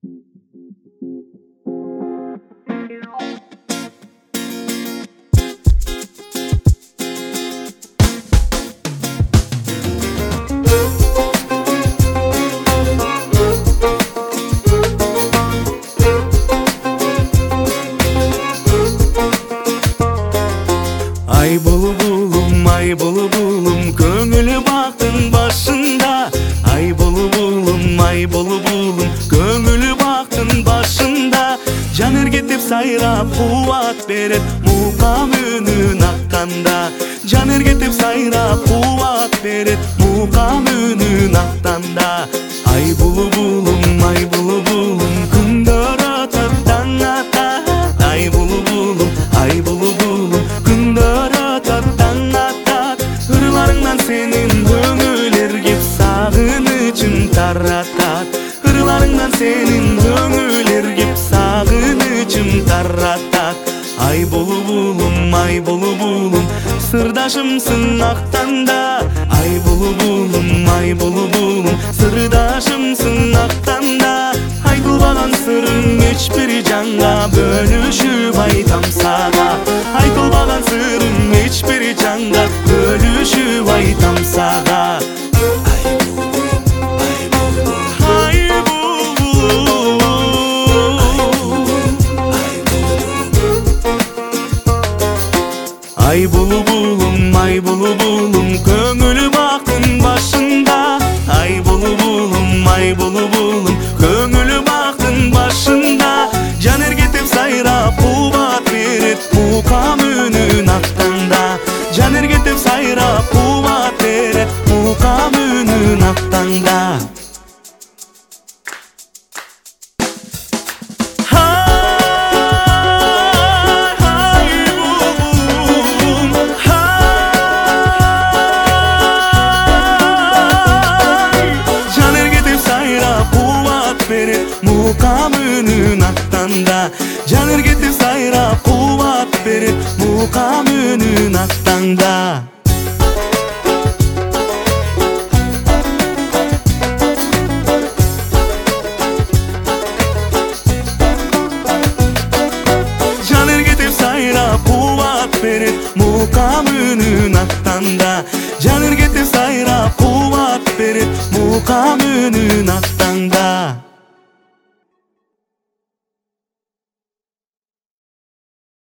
Ай булбулум, көңүлү бактын башында. Ай булбулум, көңүлү бактын башында. Жан эргетип сайрап кубат берет, мукам үнүн акканда. Жан эргетип сайрап кубат берет, мукам үнүн акканда. Ай булбулум, күндөр өтөп таң атат. Ай булбулум, күндөр өтөп таң атат. Ырларыңнан сенин көңүл эргип сагынычым таратат. Ырларыңнан сенин көңүл эргип сагынычым таратат. Ай булбулум, сырдашымсың актанда. Ай булбулум, сырдашымсың актанда. Айтылбаган сырың эч бир жанга бөлүшүп айтам сага. Айтылбаган сырың эч бир жанга бөлүшүп айтам сага. Ай булбулум, көңүлү бактын башында. Ай булбулум, көңүлү бактын башында. Жан эргетип сайрап кубат берет, мукам үнүн актанда. Жан эргетип сайрап кубат берет, мукам үнүн актанда. Мукам үнүн актанда. Жан эргетип сайрап кубат берет, мукам үнүн актанда.